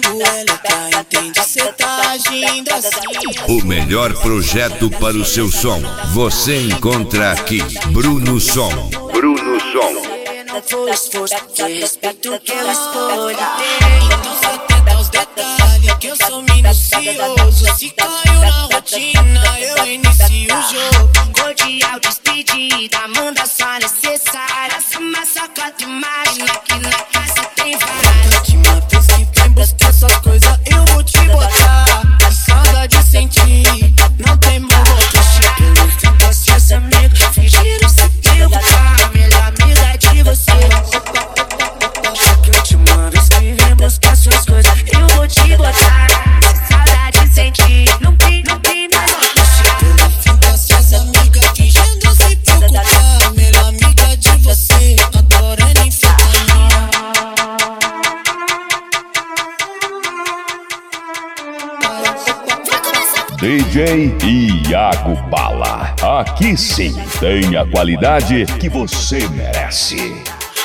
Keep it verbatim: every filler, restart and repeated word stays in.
Tu é letra, entende? Cê tá agindo assim. O melhor projeto para o seu som você encontra aqui. Bruno Som. Bruno Som. Não foi esforço, foi respeito que eu escolho. Então se atenta aos detalhes que eu sou minucioso. Se caiu na rotina, eu inicio o jogo. Cordial despedida, manda só necessária. Essa massacra de máquina que na casa tem várias. Última vez que vem buscar suas coisas, eu vou te botar. Que saudade sentir, não tem mal outro chip. Pelo fim das seus amigos, fingiram se perguntar. Melhor amiga de você. Que última vez que vem buscar suas coisas, Eu vou te botar. Que saudade sentir, não tem, não tem mais outro chip. pelo fim das suas amigas, fingindo se preocupar. Melhor amiga de você, adorando enfrentamento. D J Iago Bala. Aqui sim tem a qualidade que você merece.